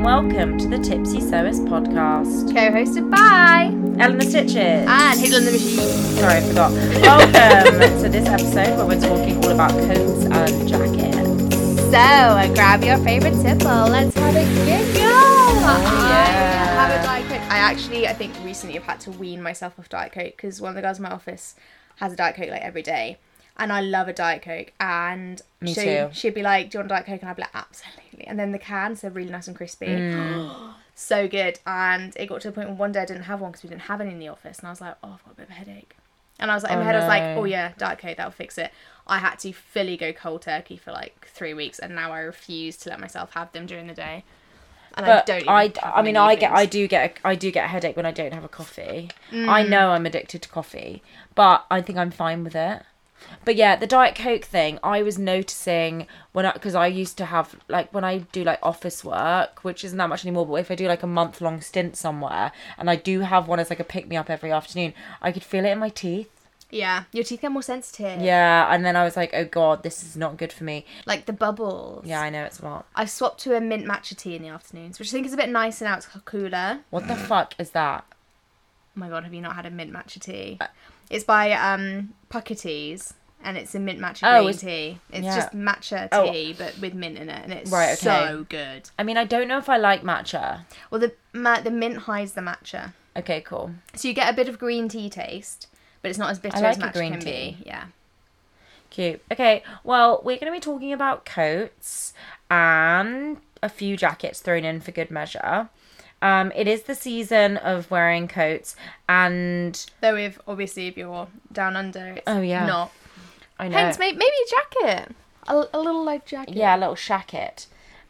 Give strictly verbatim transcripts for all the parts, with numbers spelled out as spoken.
and welcome to the Tipsy Sewers podcast. Co-hosted by Ellen the Stitches. And Hazel in the Machine. Sorry, I forgot. Welcome to this episode where we're talking all about coats and jackets. So, uh, grab your favourite tipple. Let's have a good go. Oh, yeah. I have a Diet Coke. I actually, I think recently I've had to wean myself off Diet Coke because one of the girls in my office has a Diet Coke like every day. And I love a Diet Coke. And Me she, too. she'd be like, do you want a Diet Coke? And I'd be like, absolutely. And then the cans are really nice and crispy. Mm. So good. And it got to the point where one day I didn't have one because we didn't have any in the office. And I was like, oh, I've got a bit of a headache. And I was like, in Oh, my head, I was like, no. oh yeah, Diet Coke, that'll fix it. I had to fully go cold turkey for like three weeks. And now I refuse to let myself have them during the day. And But I don't even I, have I them mean, in the I get, I evenings. do get, a, I do get a headache when I don't have a coffee. Mm. I know I'm addicted to coffee, but I think I'm fine with it. But yeah, the Diet Coke thing, I was noticing when I, because I used to have, like, when I do, like, office work, which isn't that much anymore, but if I do, like, a month-long stint somewhere, and I do have one as, like, a pick-me-up every afternoon, I could feel it in my teeth. Yeah, your teeth get more sensitive. Yeah, and then I was like, oh, God, this is not good for me. Like the bubbles. Yeah, I know, it's not. I swapped to a mint matcha tea in the afternoons, which I think is a bit nicer now. It's cooler. What the fuck is that? Oh my god, have you not had a mint matcha tea? It's by um Pucketees, and it's a mint matcha Oh, green it's- tea. It's yeah. just matcha Oh. tea, but with mint in it, and it's Right, okay. so good. I mean, I don't know if I like matcha. Well, the ma- the mint hides the matcha, Okay, cool. so you get a bit of green tea taste, but it's not as bitter I like as a matcha green can tea. be. Yeah. Cute. Okay, well, we're going to be talking about coats and a few jackets thrown in for good measure. Um, it is the season of wearing coats, and Though if obviously if you're down under, it's Oh, yeah. not. I know, Hence, maybe, maybe a jacket, a, a little light jacket. yeah, a little shacket.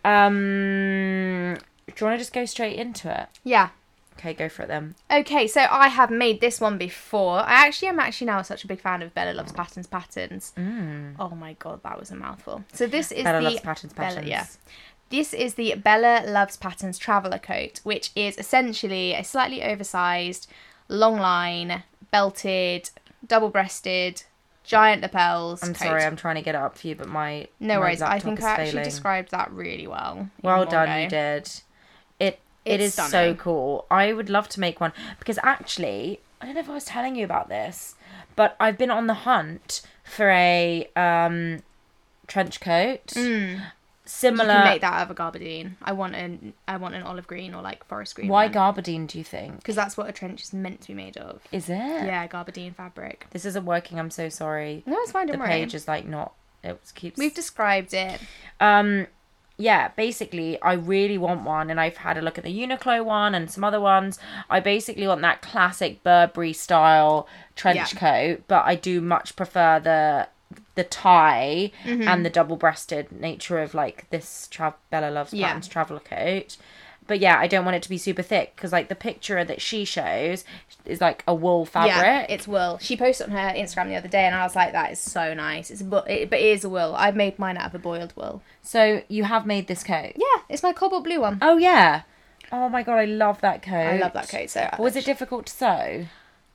Um, do you want to just go straight into it? Yeah. Okay, go for it then. Okay, so I have made this one before. I actually am actually now such a big fan of Bella Loves Patterns Patterns. Mm. Oh my god, that was a mouthful. So this is Bella the loves patterns, Bella- patterns. yeah. This is the Bella Loves Patterns Traveller Coat, which is essentially a slightly oversized, long line, belted, double-breasted, giant lapels. I'm coat. sorry, I'm trying to get it up for you, but my No my worries. I laptop think is I actually failing. described that really well. in Well one done, go. you did. It it It's is so stunning. cool. I would love to make one because actually, I don't know if I was telling you about this, but I've been on the hunt for a um trench coat. Mm. Similar. You can make that out of a gabardine. I want an I want an olive green or like forest green. Why one. gabardine, do you think? Because that's what a trench is meant to be made of. Is it? Yeah, gabardine fabric. This isn't working. I'm so sorry. No, it's fine. The Don't worry. page is like not. It keeps. We've described it. Um, yeah, basically, I really want one, and I've had a look at the Uniqlo one and some other ones. I basically want that classic Burberry style trench Yeah. coat, but I do much prefer the the tie Mm-hmm. and the double-breasted nature of like this tra- Bella Loves Yeah. Patterns traveller coat. But yeah, I don't want it to be super thick because like the picture that she shows is like a wool fabric. Yeah, it's wool. She posted on her Instagram the other day, and I was like, "That is so nice." It's a bu- it, but it is a wool. I've made mine out of a boiled wool. So you have made this coat. Yeah, it's my cobalt blue one. Oh yeah. Oh my god, I love that coat. I love that coat so much. Was it difficult to sew?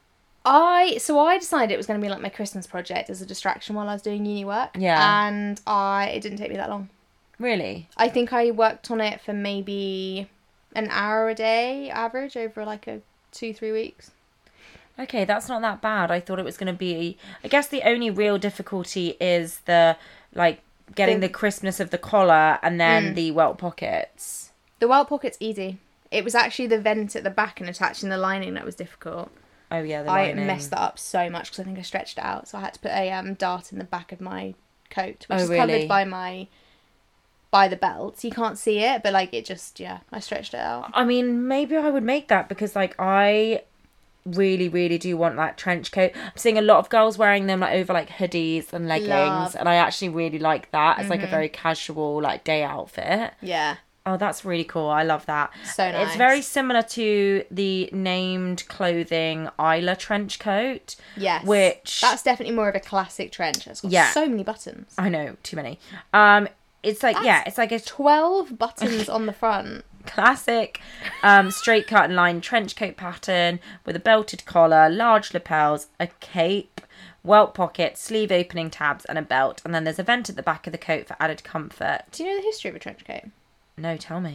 I so I decided it was going to be like my Christmas project as a distraction while I was doing uni work. Yeah. and I it didn't take me that long. Really? I think I worked on it for maybe an hour a day average over like a two three weeks. Okay, that's not that bad. I thought it was going to be... I guess the only real difficulty is the, like, getting the, The- crispness of the collar and then Mm. the welt pockets. The welt pocket's easy. It was actually the vent at the back and attaching the lining that was difficult. Oh, yeah, the I lining. messed that up so much because I think I stretched it out. So I had to put a um, dart in the back of my coat, which Oh, is really? covered by my by the belt. So you can't see it, but like it just, yeah, I stretched it out. I mean, maybe I would make that because, like, I really, really do want that trench coat. I'm seeing a lot of girls wearing them, like, over, like, hoodies and leggings. Love. And I actually really like that as, like, Mm-hmm. a very casual, like, day outfit. Yeah, Oh, that's really cool. I love that. so nice. It's very similar to the named clothing Isla trench coat. yes, which- that's definitely more of a classic trench. It's got Yeah. so many buttons. I know, too many. Um, it's like, That's- yeah, it's like a Twelve buttons on the front. classic um, straight cut and line trench coat pattern with a belted collar, large lapels, a cape, welt pocket, sleeve opening tabs, and a belt. And then there's a vent at the back of the coat for added comfort. Do you know the history of a trench coat? No, tell me.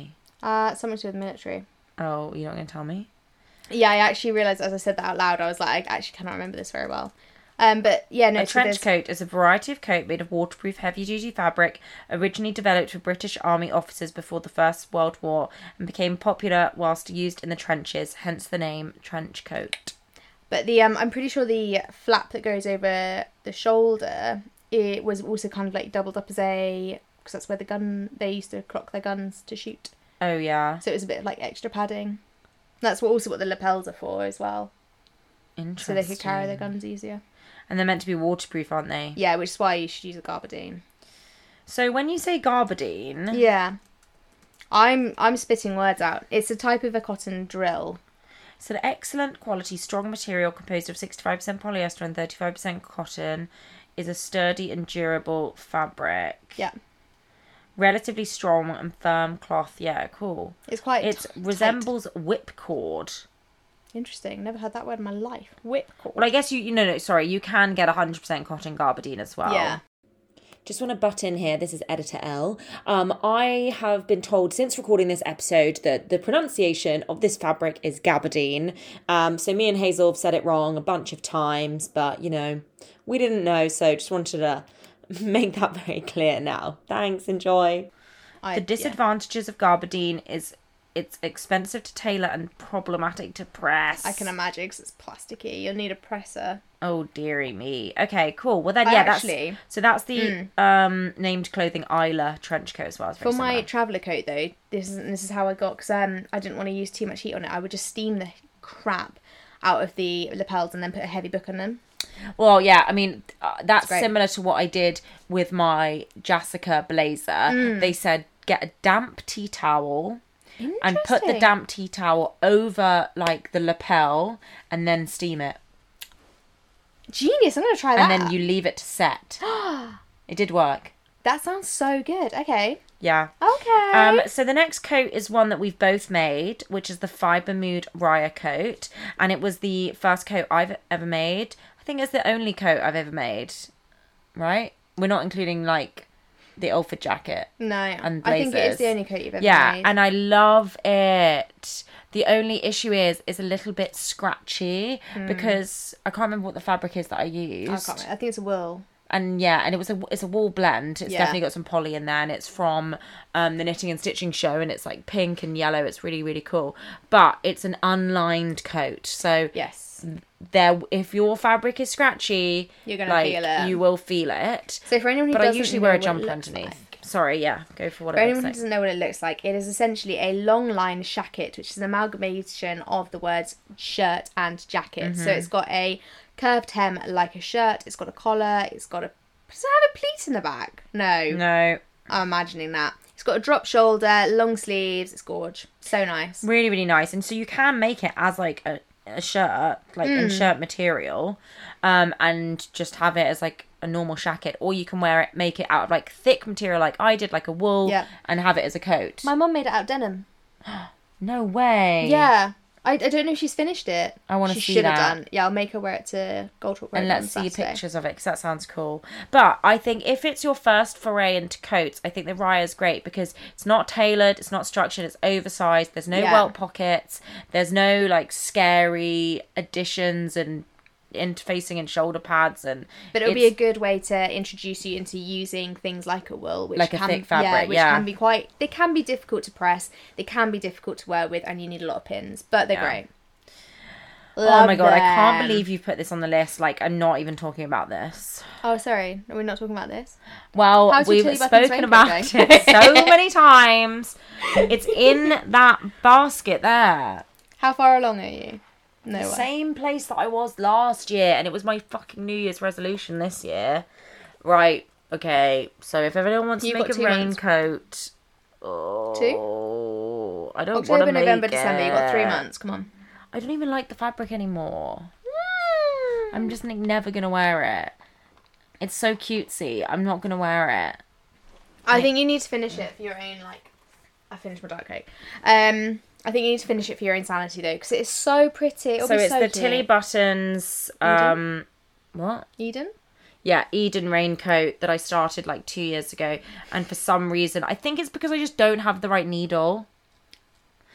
Uh, something to do with the military. Oh, you're not going to tell me? Yeah, I actually realised as I said that out loud, I was like, I actually cannot remember this very well. Um, but yeah, no. A so trench there's- coat is a variety of coat made of waterproof, heavy-duty fabric, originally developed for British Army officers before the First World War, and became popular whilst used in the trenches. Hence the name trench coat. But the um, I'm pretty sure the flap that goes over the shoulder, it was also kind of like doubled up as a, because that's where the gun they used to clock their guns to shoot. Oh yeah, So it was a bit of like extra padding. That's what also what the lapels are for as well, so interesting. they could carry their guns easier. And they're meant to be waterproof, aren't they? Yeah, which is why you should use a gabardine. So when you say gabardine, Yeah, I'm I'm spitting words out. It's a type of a cotton drill. it's an excellent quality, strong material composed of sixty-five percent polyester and thirty-five percent cotton, is a sturdy and durable fabric. Yeah, Relatively strong and firm cloth. Yeah, cool. it's quite. It t- resembles whipcord. tight. Interesting. Never heard that word in my life. Whipcord. Well, I guess you, you know, no, sorry, you can get one hundred percent cotton gabardine as well. Yeah. Just want to butt in here. This is Editor L. Um, I have been told since recording this episode that the pronunciation of this fabric is gabardine. Um, so me and Hazel have said it wrong a bunch of times, but, you know, we didn't know, so just wanted to make that very clear now. Thanks, enjoy. I, The yeah. disadvantages of gabardine is it's expensive to tailor and problematic to press. I can imagine because it's plasticky. You'll need a presser. Oh dearie me. Okay, cool. Well then, I yeah, actually- that's so that's the um named clothing Isla trench coat as well. It's very For my similar. traveller coat though, this is this is how I got because um I didn't want to use too much heat on it. I would just steam the crap out of the lapels and then put a heavy book on them. Well, yeah, I mean uh, that's great. similar to what I did with my Jessica blazer. Mm. They said get a damp tea towel and put the Interesting. damp tea towel over like the lapel and then steam it, Genius! I'm gonna try that. and then you leave it to set. It did work. That sounds so good. Okay. Yeah. Okay. Um, so the next coat is one that we've both made, which is the Fibre Mood Raya coat, and it was the first coat I've ever made. I think it's the only coat I've ever made, right? We're not including like the Ilford jacket. no, and I think it blazers. is the only coat you've ever Yeah, made. and I love it. The only issue is it's a little bit scratchy because I can't remember what the fabric is that I used. I can't remember. I think it's a wool. And yeah, and it was a it's a wool blend. It's Yeah. definitely got some poly in there, and it's from um, the Knitting and Stitching Show, and it's like pink and yellow. It's really really cool, but it's an unlined coat, so Yes. there if your fabric is scratchy, You're gonna like, feel it. You will feel it. So for anyone who But I doesn't usually know wear a what it jumper looks underneath. like- Sorry, yeah, go for what For it anyone looks who like. doesn't know what it looks like, it is essentially a long line shacket, which is an amalgamation of the words shirt and jacket. Mm-hmm. So it's got a curved hem like a shirt. It's got a collar. It's got a. Does it have a pleat in the back? No. No, I'm imagining that. It's got a drop shoulder, long sleeves. It's gorge. So nice. really really nice, and so you can make it as like a, a shirt, like Mm. in shirt material, um, and just have it as like a normal shacket, or you can wear it, make it out of like thick material, like I did, like a wool, Yeah. and have it as a coat. My mum made it out of denim. No way. Yeah. I, I don't know if she's finished it. I wanna She see should have that. done. Yeah, I'll make her wear it to Gold Talk And Road let's on see Saturday. pictures of it because that sounds cool. But I think if it's your first foray into coats, I think the Raya is great because it's not tailored, it's not structured, it's oversized. There's no Yeah. welt pockets. There's no like scary additions and interfacing and shoulder pads and. But it'll be a it's- good way to introduce you into using things like a wool, which Like a can, thick fabric, yeah, which yeah. can be quite. They can be difficult to press. They can be difficult to wear with, and you need a lot of pins. But they're Yeah. great. Oh my Love god, I can't them. believe you've put this on the list. Like, I'm not even talking about this. Oh, sorry, are we not talking about this? Well, How's your we've Tilly Buttons spoken raincoat about going? it so many times. It's in that basket there. How far along are you? No The way. same place that I was last year, and it was my fucking New Year's resolution this year. Right, okay, so if everyone wants You've to make got a two months. raincoat... Oh, I don't want to October, make November, it. December. You got three months. Come on. I don't even like the fabric anymore. I'm just like, never going to wear it. It's so cutesy. I'm not going to wear it. I think you need to finish it for your own, like... I finished my Diet Coke. Um, I think you need to finish it for your own sanity, though, because it is so pretty. It'll So be it's so the cute. Tilly Buttons... Um, what? Eden? Yeah, Eden raincoat that I started like two years ago. And for some reason, I think it's because I just don't have the right needle.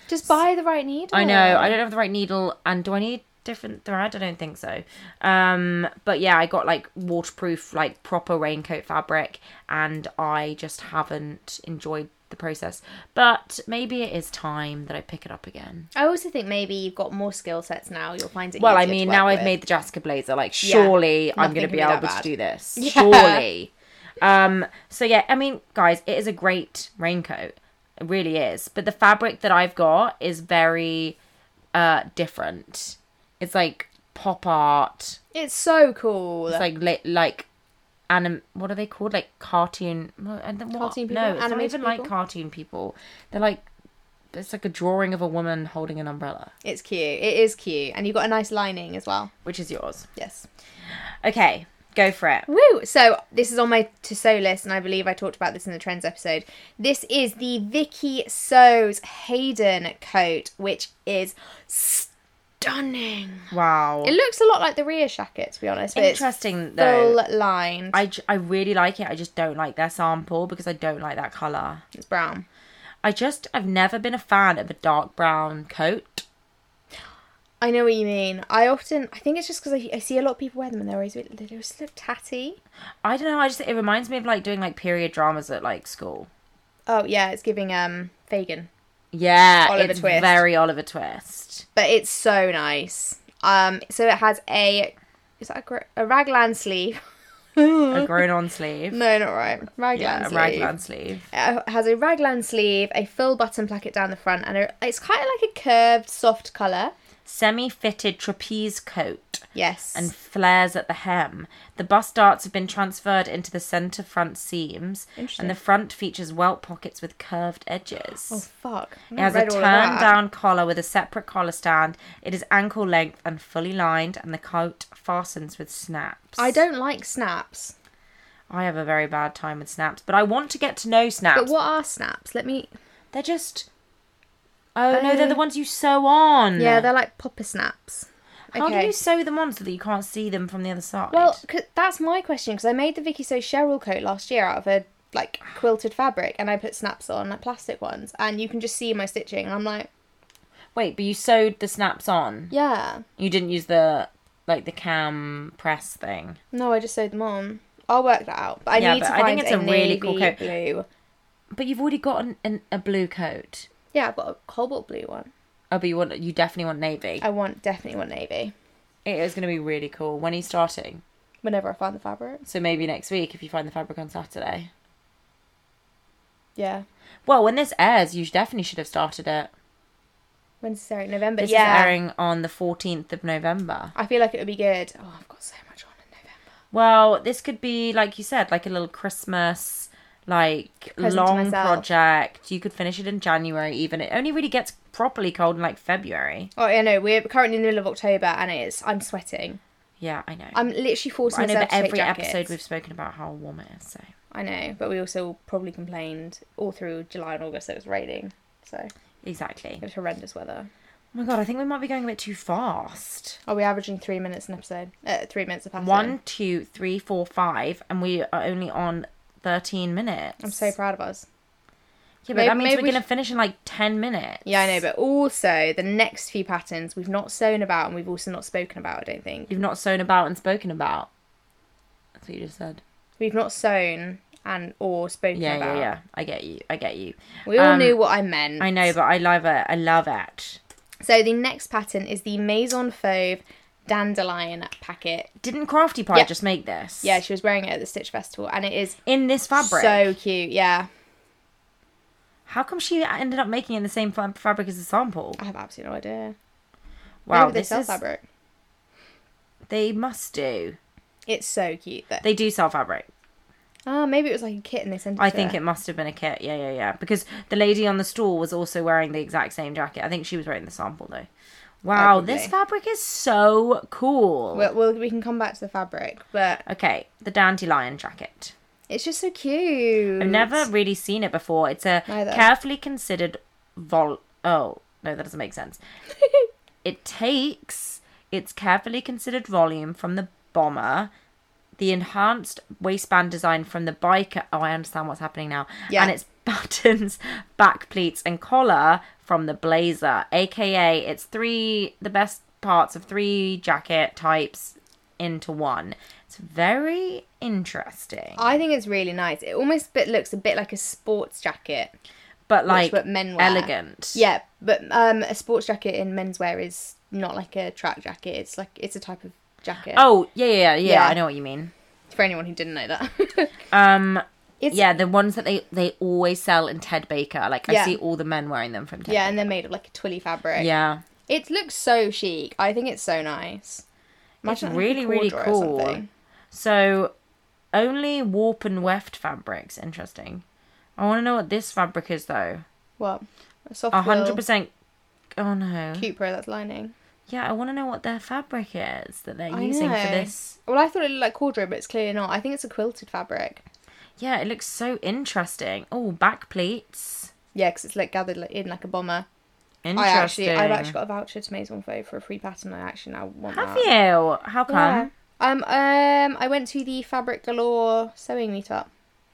Just buy the right needle. I know. I don't have the right needle. And do I need different thread? I don't think so. Um, but yeah, I got like waterproof, like proper raincoat fabric. And I just haven't enjoyed the process. But maybe it is time that I pick it up again. I also think maybe you've got more skill sets now. You'll find it Well, I easier mean, to now work I've with. made the Jessica blazer. Like, surely Yeah, I'm nothing going to can be be that able to bad. do this. Yeah. Surely. Um, so yeah, I mean, guys, it is a great raincoat. It really is. But the fabric that I've got is very uh, different. It's like pop art. It's so cool. It's like li- like anim. What are they called? Like cartoon. what- and then what? Cartoon people? No, it's not Animated even like people? cartoon people. They're like it's like a drawing of a woman holding an umbrella, It's cute. It is cute. And you've got a nice lining as well. which is yours. Yes. Okay, go for it. Woo! So this is on my to sew list, and I believe I talked about this in the trends episode. This is the Vicky Sews Hayden coat, which is stunning. Wow. It looks a lot like the Rhea jacket, to be honest. But Interesting it's though. full lined. I, j- I really like it. I just don't like their sample because I don't like that colour. It's brown. I just, I've never been a fan of a dark brown coat. I know what you mean. I often, I think it's just because I, I see a lot of people wear them and they're always, they just look tatty. I don't know, I just, it reminds me of like doing like period dramas at like school. Oh yeah, it's giving um Fagin. Yeah, Oliver it's Twist. very Oliver Twist. But it's so nice. Um, so it has a, is that a, gr- a raglan sleeve? A grown on sleeve. No, not right. Raglan Yeah, a sleeve. raglan sleeve. It has a raglan sleeve, a full button placket down the front, and a, it's kind of like a curved, soft colour. Semi-fitted trapeze coat Yes. and flares at the hem. The bust darts have been transferred into the centre front seams, Interesting. and the front features welt pockets with curved edges. Oh, fuck. It has a turned down collar with a separate collar stand. It is ankle length and fully lined, and the coat fastens with snaps. I don't like snaps. I have a very bad time with snaps, but I want to get to know snaps. But what are snaps? Let me... They're just... Oh, no, Uh, they're the ones you sew on. Yeah, they're like popper snaps. How do you sew them on so that you can't see them from the other side? Well, 'cause that's my question, because I made the Vicky So Cheryl coat last year out of a like quilted fabric, and I put snaps on, like plastic ones, and you can just see my stitching, and I'm like, Wait, but you sewed the snaps on? yeah. You didn't use the, like, the cam press thing? No, I just sewed them on. I'll work that out. But I Yeah, need but to I find think it's a, a really navy cool coat. blue. But you've already got an, an, a blue coat. Yeah, I've got a cobalt blue one. Oh, but you want you definitely want navy. I want definitely want navy. It is going to be really cool. When are you starting? Whenever I find the fabric. So maybe next week if you find the fabric on Saturday. Yeah. Well, when this airs, you definitely should have started it. When's this airing? November? This yeah. is airing on the fourteenth of November. I feel like it would be good. Oh, I've got so much on in November. Well, this could be, like you said, like a little Christmas, like, Present to long myself. project. You could finish it in January even. It only really gets properly cold in, like, February. Oh, yeah, no, we're currently in the middle of October, and it's I'm sweating. Yeah, I know. I'm literally forcing I know, myself but to take every jackets. episode we've spoken about how warm it is, so... I know, but we also probably complained all through July and August that it was raining. So Exactly. it was horrendous weather. Oh my god, I think we might be going a bit too fast. Are we averaging three minutes an episode? Uh, three minutes a pattern. One, two, three, four, five, and we are only on thirteen minutes. I'm so proud of us. Yeah, but Maybe- that means maybe we're we going to finish in like ten minutes. Yeah, I know, but also the next few patterns we've not sewn about and we've also not spoken about, I don't think. You've not sewn about and spoken about. That's what you just said. We've not sewn and or spoken Yeah, about. yeah, yeah. I get you. I get you. We all Um, knew what I meant. I know, but I love it. I love it. So the next pattern is the Maison Fauve Dandelion packet. Didn't Crafty Pie Yeah. just make this? Yeah, she was wearing it at the Stitch Festival, and it is In this fabric? so cute. Yeah, How come she ended up making it in the same fa- fabric as the sample? I have absolutely no idea. Wow, Maybe they this sell is... fabric. They must do. It's so cute. That They do sell fabric. ah, maybe it was like a kit and they sent it. I to think her. it must have been a kit. Yeah, yeah, yeah. Because the lady on the stall was also wearing the exact same jacket. I think she was wearing the sample though. Wow, Probably. this fabric is so cool. Well, well, we can come back to the fabric, but Okay, the dandelion jacket. it's just so cute. I've never really seen it before. It's a Neither. carefully considered vol. Oh no, that doesn't make sense. It takes its carefully considered volume from the bomber the enhanced waistband design from the biker. Oh, I understand what's happening now. Yeah. And it's buttons, back pleats, and collar from the blazer, aka it's three the best parts of three jacket types into one. It's very interesting. I think it's really nice. It almost bit looks a bit like a sports jacket, but like but men wear. elegant. Yeah, but um, a sports jacket in menswear is not like a track jacket. It's like it's a type of jacket. Oh yeah, yeah, yeah. yeah. Yeah. I know what you mean. For anyone who didn't know that. Um. It's, yeah, the ones that they, they always sell in Ted Baker. Like, Yeah. I see all the men wearing them from Ted yeah, Baker. and they're made of like a twilly fabric. Yeah. It looks so chic. I think it's so nice. Imagine It's like a really, really corduroy or cool. something. So, only warp and weft fabrics. Interesting. I want to know what this fabric is, though. What? A soft A wool hundred percent. Oh, no. Cupra that's lining. Yeah, I want to know what their fabric is that they're I using for know. this. Well, I thought it looked like corduroy, but it's clearly not. I think it's a quilted fabric. Yeah, it looks so interesting. Oh, back pleats. Yeah, because it's like gathered like, in like a bomber. Interesting. I actually, I've actually got a voucher to Maison Faux for a free pattern. I actually now want Have that. you? How come? Yeah. Um, um, I went to the Fabric Galore sewing meetup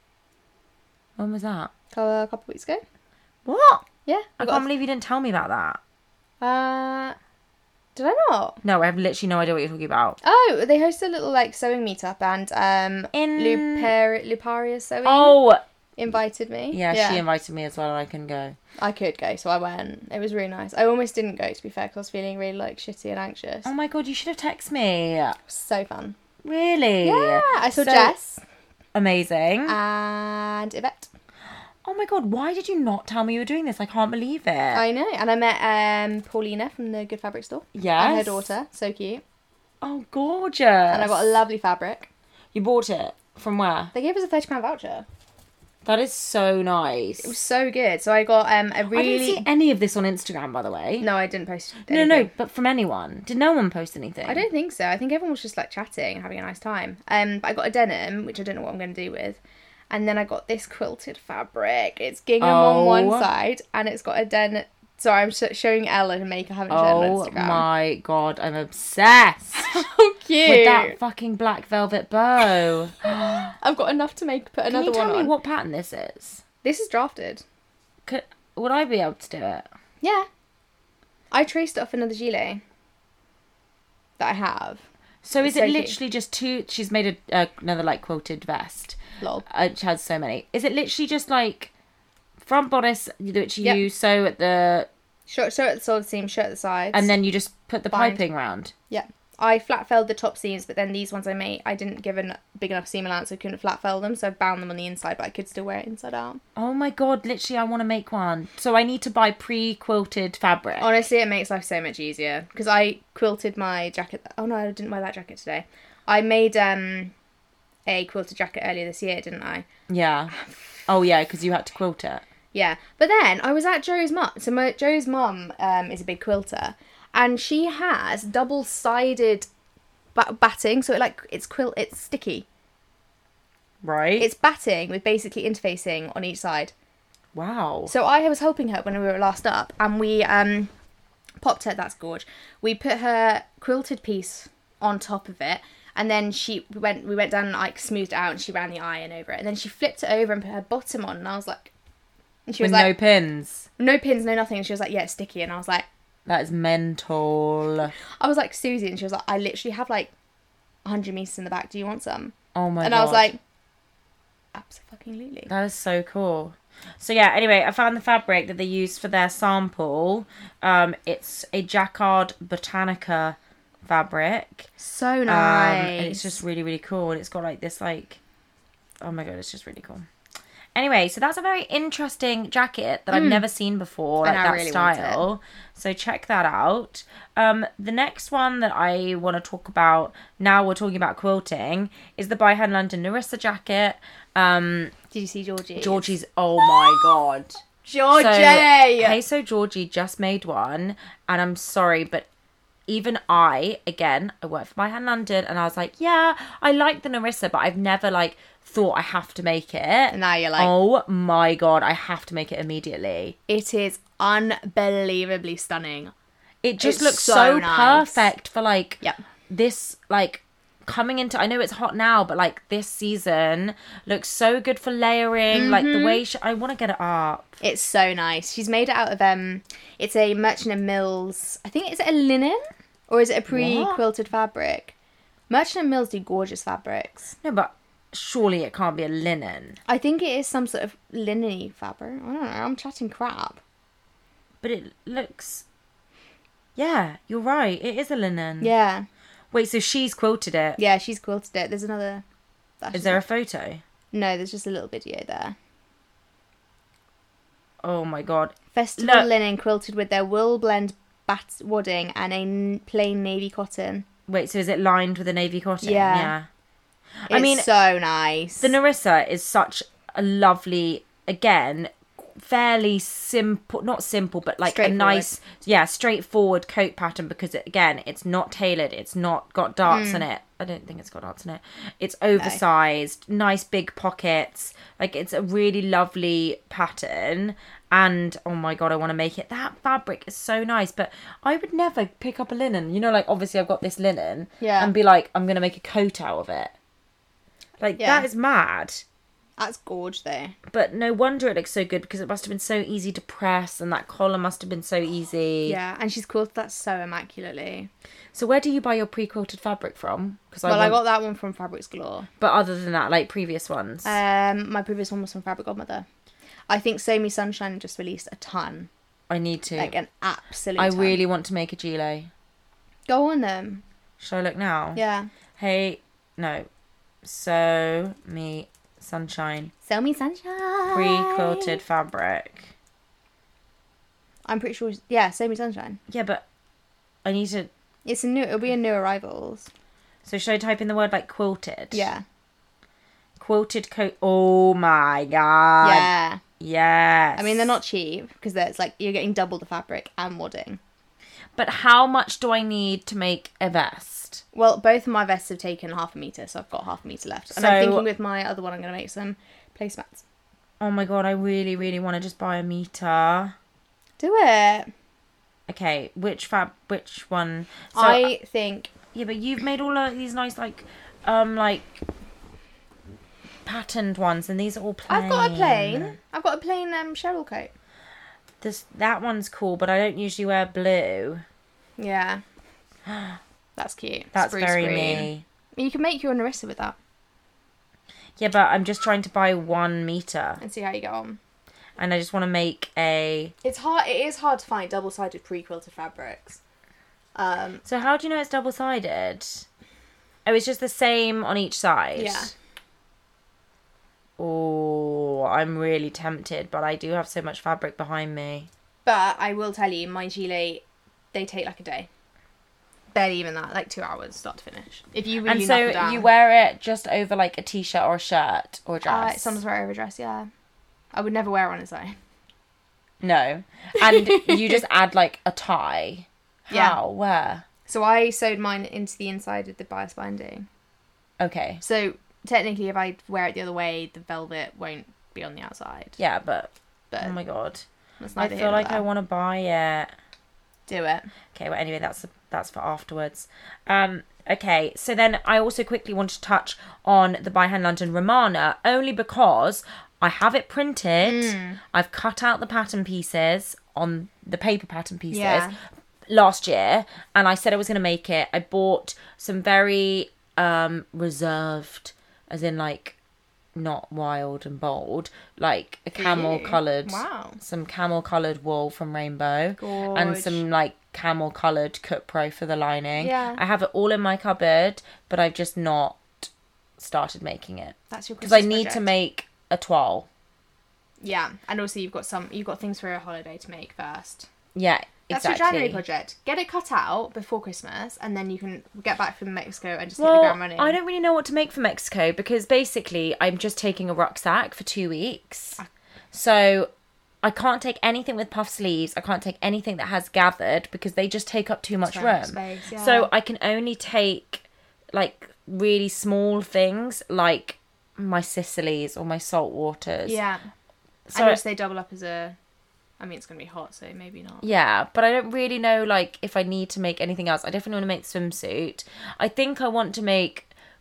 When was that? a couple of weeks ago. What? Yeah, I I can't got. believe you didn't tell me about that. A, uh, did I not? No, I have literally no idea what you're talking about. Oh, they hosted a little like sewing meetup, and um, In- Luper- Luparia Sewing Oh, invited me. yeah, she invited me as well, and I can go. I could go, so I went. It was really nice. I almost didn't go, to be fair, because I was feeling really like shitty and anxious. Oh my god, you should have texted me. It was so fun. Really? Yeah, I saw So- Jess Amazing. and Yvette. Oh my god, why did you not tell me you were doing this? I can't believe it. I know, and I met um, Paulina from the Good Fabric store. Yes. And her daughter, so cute. Oh, gorgeous. And I got a lovely fabric. You bought it from where? They gave us a thirty pound voucher. That is so nice. It was so good. So I got um, a really... I didn't see any of this on Instagram, by the way. No, I didn't post No, anything. no, no, but from anyone. Did no one post anything? I don't think so. I think everyone was just like chatting and having a nice time. Um, but I got a denim, which I don't know what I'm going to do with. And then I got this quilted fabric. It's gingham Oh. on one side, and it's got a denim... Sorry, I'm sh- showing Ella to make. I haven't shown Oh on Instagram. my god, I'm obsessed How cute! with that fucking black velvet bow. I've got enough to make put Can another you tell one me on. what pattern this is? This is drafted. Could, would I be able to do it? Yeah. I traced it off another gilet that I have. So It's is it so cute. literally just two? She's made a, uh, another like quilted vest. Lol. Uh, Which has so many. Is it literally just like front bodice which you Yep. sew at the, Shirt, shirt at the side seam, shirt at the sides. and then you just put the Bind. piping round? Yeah. I flat felled the top seams, but then these ones I made, I didn't give a big enough seam allowance, so I couldn't flat fell them, so I bound them on the inside, but I could still wear it inside out. Oh my god, literally I want to make one. So I need to buy pre-quilted fabric. Honestly, it makes life so much easier, because I quilted my jacket. Oh no, I didn't wear that jacket today. I made um a quilted jacket earlier this year, didn't I? Yeah. Oh yeah, because you had to quilt it. Yeah, but then I was at Joe's mum. So my, Joe's mum um, is a big quilter, and she has double-sided ba- batting. So it like it's quilt, it's sticky. Right. It's batting with basically interfacing on each side. Wow. So I was helping her when we were last up, and we um popped her. That's gorge. We put her quilted piece on top of it, and then she we went we went down and like smoothed it out, and she ran the iron over it, and then she flipped it over and put her bottom on, and I was like. And she With was like, no pins. no pins, no nothing. And she was like, yeah, it's sticky. And I was like, That is mental. I was like, Susie. And she was like, I literally have like one hundred meters in the back. Do you want some? Oh my and god. I was like, absolutely. That is so cool. So yeah, anyway, I found the fabric that they used for their sample. Um, it's a Jacquard Botanica fabric. So Um, nice. and it's just really, really cool. And it's got like this like, oh my god, it's just really cool. Anyway, so that's a very interesting jacket that I've never seen before, like And I that really want style. So check that out. Um, the next one that I want to talk about, now we're talking about quilting, is the By Hand London Narissa jacket. Um, Did you see Georgie? Georgie's, oh my god. Georgie! So, hey, so Georgie just made one, and I'm sorry, but even I, again, I work for By Hand London, and I was like, yeah, I like the Narissa, but I've never, like, thought I have to make it. And now you're like, oh my god, I have to make it immediately. it is unbelievably stunning. It just It's looks so so nice. perfect for, like, Yep. this, like, coming into, I know it's hot now, but like this season looks so good for layering. Like the way she, I want to get it up. It's so nice. She's made it out of um it's a Merchant and Mills, I think, is it a linen or is it a pre-quilted fabric? Merchant and Mills do gorgeous fabrics. No, but surely it can't be a linen. I think it is some sort of linen-y fabric. I don't know, I'm chatting crap. But it looks, yeah, you're right, it is a linen. Yeah. Wait, so she's quilted it? Yeah, she's quilted it. There's another... Is there a photo? No, there's just a little video there. Oh my god. Festival Look. linen quilted with their wool blend bat wadding and a n- plain navy cotton. Wait, so is it lined with a navy cotton? Yeah. Yeah. It's I mean, so nice. the Narissa is such a lovely, again, fairly simple, not simple, but like a Straightforward. nice, yeah, straightforward coat pattern because, it, again, it's not tailored. It's not got darts Mm. in it. I don't think it's got darts in it. It's oversized, nice big pockets. Like, it's a really lovely pattern. And, oh my God, I want to make it. That fabric is so nice. But I would never pick up a linen. You know, like, obviously I've got this linen. Yeah. And be like, I'm going to make a coat out of it. Like, Yeah. that is mad. That's gorge though. But no wonder it looks so good because it must have been so easy to press and that collar must have been so easy. Yeah, and she's quilted that so immaculately. So where do you buy your pre-quilted fabric from? Because Well, I, I want... got that one from Fabrics Galore. But other than that, like previous ones. Um, my previous one was from Fabric Godmother. I think Sew Me Sunshine just released a ton. I need to. Like an absolute I ton. really want to make a gilet. Go on them. Shall I look now? Yeah. Hey, no. Sew Me Sunshine. Sew Me Sunshine. Pre-quilted fabric. I'm pretty sure. Yeah, Sew Me Sunshine. Yeah, but I need to... It's a new. It'll be a new arrivals. So should I type in the word like quilted? Yeah. Quilted coat. Oh my God. Yeah. Yes. I mean, they're not cheap because it's like you're getting double the fabric and wadding. But how much do I need to make a vest? Well, both of my vests have taken half a metre, so I've got half a metre left. And So- I'm thinking with my other one, I'm going to make some placemats. Oh my God, I really, really want to just buy a meter. Do it. Okay, which fab, which one? So, I think... yeah, but you've made all of these nice, like, um, like, patterned ones, and these are all plain. I've got a plain. I've got a plain um, Cheryl coat. This, that one's cool, but I don't usually wear blue. Yeah. That's cute. That's Spruce very green. me. You can make your Narissa with that Yeah, but I'm just trying to buy one meter, and see how you get on. and I just want to make a... It's hard. It is hard to find double-sided pre-quilted fabrics. Um, So how do you know it's double-sided? Oh, it's just the same on each side? Yeah. Oh, I'm really tempted, but I do have so much fabric behind me. but I will tell you, my gilet, they take like a day. Barely even that, like two hours, start to finish. If you really And knuckle so down. you wear it just over like a t-shirt or a shirt or a Uh, dress? sometimes wear over dress, yeah. I would never wear on its own. No. And you just add like a tie. Yeah. How? Where? So I sewed mine into the inside of the bias binding. Okay. So technically, if I wear it the other way, the velvet won't be on the outside. Yeah, but, But oh my God. that's I neither here feel nor like I there. want to buy it. Do it. Okay, well, anyway, that's that's for afterwards. Um, okay, so then I also quickly want to touch on the By Hand London Romana, only because I have it printed. Mm. I've cut out the pattern pieces on the paper pattern pieces Yeah. last year, and I said I was going to make it. I bought some very um, reserved, as in like not wild and bold, like a camel coloured, Wow. some camel coloured wool from Rainbow, and Gorge. some like camel coloured Cut Pro for the lining. Yeah. I have it all in my cupboard, but I've just not started making it That's your because I Christmas need to project. make a toile. Yeah, and also you've got some, you've got things for a holiday to make first. Yeah, That's exactly. your January project. Get it cut out before Christmas, and then you can get back from Mexico and just hit Well, the ground running. I don't really know what to make for Mexico because basically I'm just taking a rucksack for two weeks. Ah. So I can't take anything with puff sleeves. I can't take anything that has gathered because they just take up too much Too room. much space, yeah. So I can only take like really small things like my Sicilies or my salt waters. Yeah. So and also they double up as a... I mean, it's going to be hot, so maybe not. yeah, but I don't really know like if I need to make anything else. I definitely want to make swimsuit. I think I want to make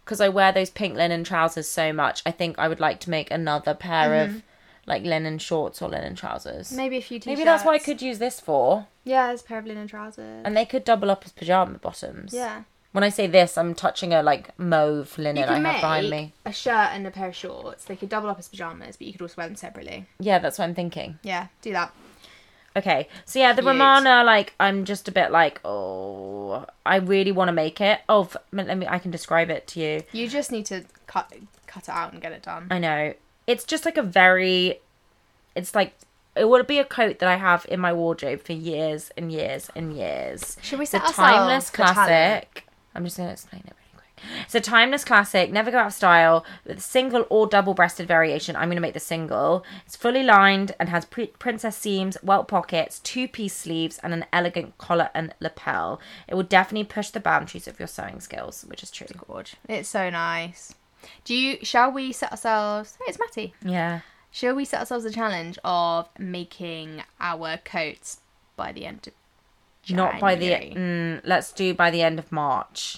because I wear those pink linen trousers so much, I think I would like to make another pair Mm-hmm. of like linen shorts or linen trousers. Maybe a few t-shirts. Maybe that's what I could use this for. Yeah, there's a pair of linen trousers. And they could double up as pyjama bottoms. Yeah. When I say this, I'm touching a like mauve linen You I can have behind make me. a shirt and a pair of shorts. They could double up as pyjamas, but you could also wear them separately. Yeah, that's what I'm thinking. Yeah, do that. Okay, so yeah, the Cute. Romana, like, I'm just a bit like, oh, I really want to make it. Oh, f- let me, I can describe it to you. You just need to cut cut it out and get it done. I know. It's just like a very, it's like, it would be a coat that I have in my wardrobe for years and years and years. Should we It's a set ourselves timeless the talent? classic. I'm just going to explain it really quick. It's a timeless classic, never go out of style, with a single or double-breasted variation. I'm going to make the single. It's fully lined and has pre- princess seams, welt pockets, two-piece sleeves, and an elegant collar and lapel. It will definitely push the boundaries of your sewing skills, which is true. Gorge. It's so nice. Do you? Shall we set ourselves? Hey, it's Matty. Yeah. Shall we set ourselves a challenge of making our coats by the end of January? Not by the... Mm, let's do by the end of March.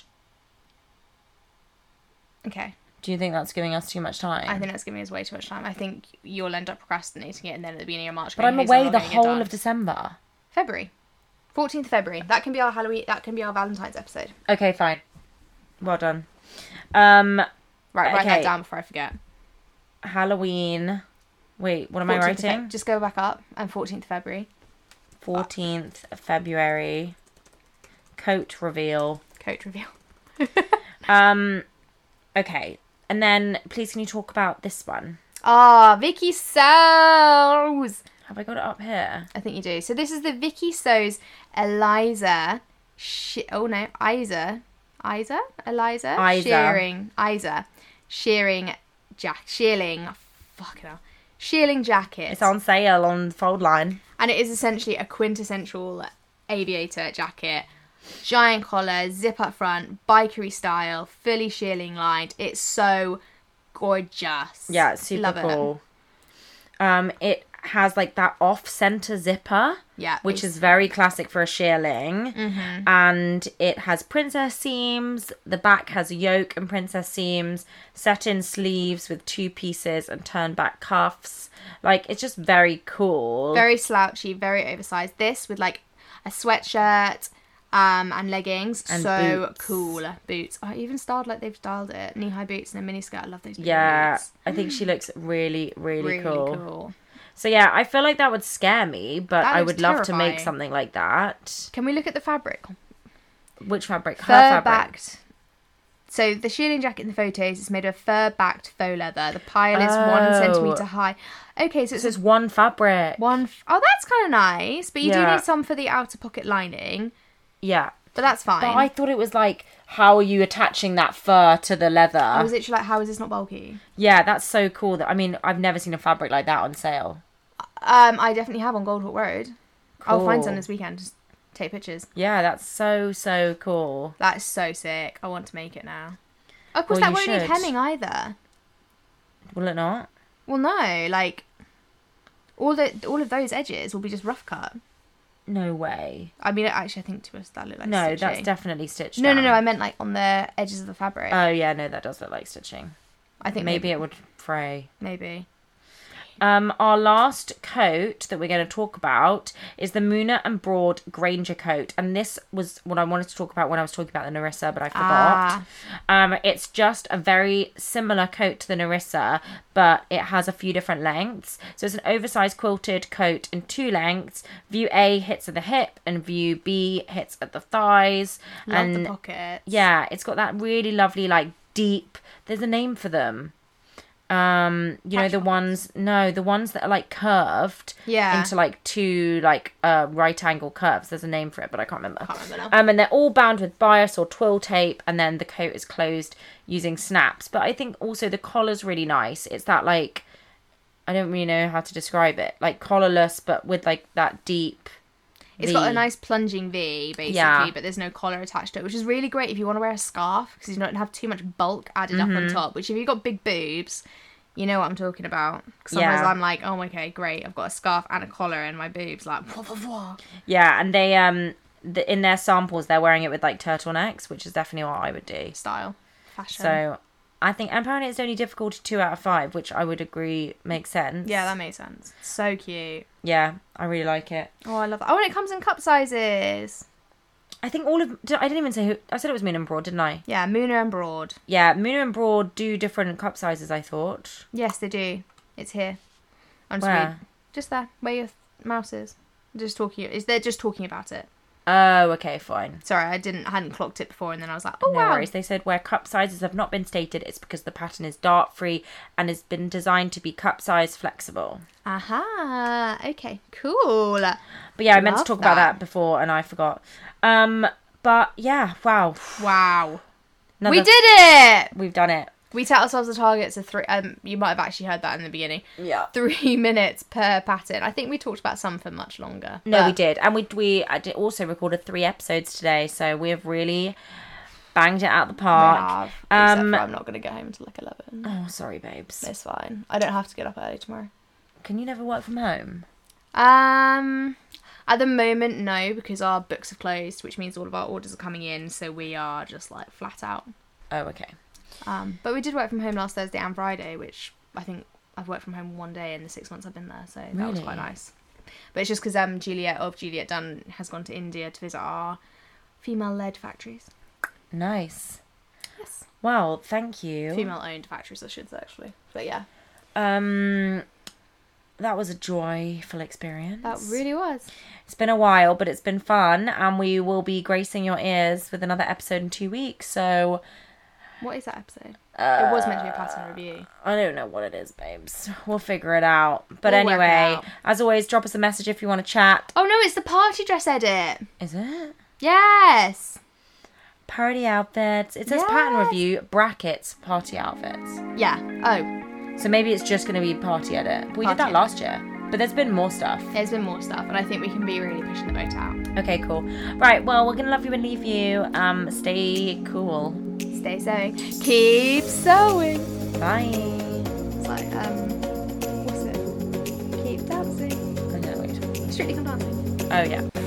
Okay. Do you think that's giving us too much time? I think that's giving us way too much time. I think you'll end up procrastinating it, and then at the beginning of March. But going, I'm "Here's away what the I'm gonna get whole done." of December. February, fourteenth of February. That can be our Halloween. That can be our Valentine's episode. Okay, fine. Well done. Um, Right, write that Okay. down before I forget. Halloween. Wait, what am I fourteenth of Fe- writing? just go back up and fourteenth of February. fourteenth of February. Coat reveal. Coat reveal. Um, okay. And then, please, can you talk about this one? Ah, Vicky Sews. Have I got it up here? I think you do. So this is the Vicky Sews Eliza. Sh- oh no, Isa. Isa? Eliza? Isa. Shearing. Isa. Shearing jack. Shearling. Fucking hell. Shearling jacket. It's on sale on Fold Line. And it is essentially a quintessential aviator jacket. Giant collar, zip up front, bikery style, fully shearling lined. It's so gorgeous. Yeah, it's super Love it. cool. Um, it has like that off-center zipper. Yeah, Which it's- is very classic for a shearling. Mm-hmm. And it has princess seams. The back has yoke and princess seams. Set-in sleeves with two pieces and turned back cuffs. Like, it's just very cool. Very slouchy, very oversized. This with like a sweatshirt um, and leggings. And so boots. cool. Boots. I even styled like they've styled it. Knee-high boots and a mini skirt. I love those big Yeah, boots. I think she looks really, really, Really cool. cool. So yeah, I feel like that would scare me, but That I looks would love to make terrifying. something like that. Can we look at the fabric? Which fabric? Her Fur fabric. backed. So the shearling jacket in the photos is made of fur backed faux leather. The pile is one Oh. centimeter high. Okay, so This it's is one fabric. one. F- oh, that's kind of nice. But you do Yeah. need some for the outer pocket lining. Yeah. But that's fine. But I thought it was like, how are you attaching that fur to the leather? I was literally like, how is this not bulky? Yeah, that's so cool. That I mean, I've never seen a fabric like that on sale. Um, I definitely have on Goldhawk Road. I'll find Cool. some this weekend. Just take pictures. Yeah, that's so, so cool. That is so sick. I want to make it now. Of course, Well, that you won't need should. hemming either. Will it not? Well, no, like all the all of those edges will be just rough cut. No way. I mean, actually, I think to us that look like No, stitching. that's definitely stitched No, no, down. no. I meant like on the edges of the fabric. Oh, yeah, no, that does look like stitching. I think Maybe maybe it would fray. maybe. Um, our last coat that we're going to talk about is the Muna and Broad Granger coat. And this was what I wanted to talk about when I was talking about the Narissa, but I forgot. Ah. Um, it's just a very similar coat to the Narissa, but it has a few different lengths. So it's an oversized quilted coat in two lengths. View A hits at the hip and view B hits at the thighs. Love and the pockets. yeah, it's got that really lovely, like, deep... There's a name for them. Um, you know, Patch the pockets. ones... No, the ones that are, like, curved Yeah. into, like, two, like, uh, right angle curves. There's a name for it, but I can't remember. Can't remember now. Um, and they're all bound with bias or twill tape, and then the coat is closed using snaps. But I think also the collar's really nice. It's that, like... I don't really know how to describe it. Like, collarless, but with, like, that deep... It's got a V. nice plunging V, basically, Yeah. but there's no collar attached to it, which is really great if you want to wear a scarf, because you don't have too much bulk added up Mm-hmm. on top, which if you've got big boobs, you know what I'm talking about. 'Cause sometimes Yeah. I'm like, oh, okay, great, I've got a scarf and a collar, and my boobs, like, wah, wah, wah. Yeah, and they, um... The, in their samples, they're wearing it with, like, turtlenecks, which is definitely what I would do. Style. Fashion. So I think, and apparently it's only difficulty two out of five, which I would agree makes sense. Yeah, that makes sense. So cute. Yeah, I really like it. Oh, I love that. Oh, and it comes in cup sizes. I think all of, I didn't even say who, I said it was Moon and Broad, didn't I? Yeah, Muna and Broad. Yeah, Moon and Broad do different cup sizes, I thought. Yes, they do. It's here. I'm just Where? read- Just there, where your th- mouse is. Just talking. Is they're just talking about it? Oh, okay, fine. Sorry, I didn't. I hadn't clocked it before, and then I was like, oh No wow. worries. They said where cup sizes have not been stated, it's because the pattern is dart-free and has been designed to be cup size flexible. Aha. Okay. Cool. But yeah, I meant to Love talk about that. that before and I forgot. Um, but yeah, wow. Wow. Another- We did it. We've done it. We set ourselves the targets of three. Um, you might have actually heard that in the beginning. Yeah. Three minutes per pattern. I think we talked about some for much longer. No, but- we did, and we we I did also recorded three episodes today, so we have really banged it out the We park. have, except Um, for I'm not going to get home until like eleven. Oh, sorry, babes. It's fine. I don't have to get up early tomorrow. Can you never work from home? Um, at the moment, no, because our books have closed, which means all of our orders are coming in, so we are just like flat out. Oh, okay. Um, but we did work from home last Thursday and Friday, which I think I've worked from home one day in the six months I've been there, so that was quite Really? nice. But it's just because um, Juliet of Juliet Dunn has gone to India to visit our female-led factories. Nice. Yes. Well, thank you. Female-owned factories, I should say, actually. But yeah, Um, that was a joyful experience. that really was. It's been a while, but it's been fun, and we will be gracing your ears with another episode in two weeks. So What is that episode? uh, It was meant to be a pattern review. I don't know what it is, babes. We'll figure it out. But We'll work it anyway, out. as always, drop us a message if you want to chat. Oh no, it's the party dress edit. Is it? Yes. Party outfits. It says pattern Yes. review, brackets, party outfits. Yeah. Oh, So maybe it's just going to be party edit. We Party did that edit. last year. But there's been more stuff. there's been more stuff, and I think we can be really pushing the boat out. Okay, cool. Right, well, we're going to love you and leave you. Um, stay cool. Stay sewing. Keep sewing. Bye. It's like, um, what's it? Keep dancing. I don't know what you're talking Strictly Come Dancing. about. Oh, yeah.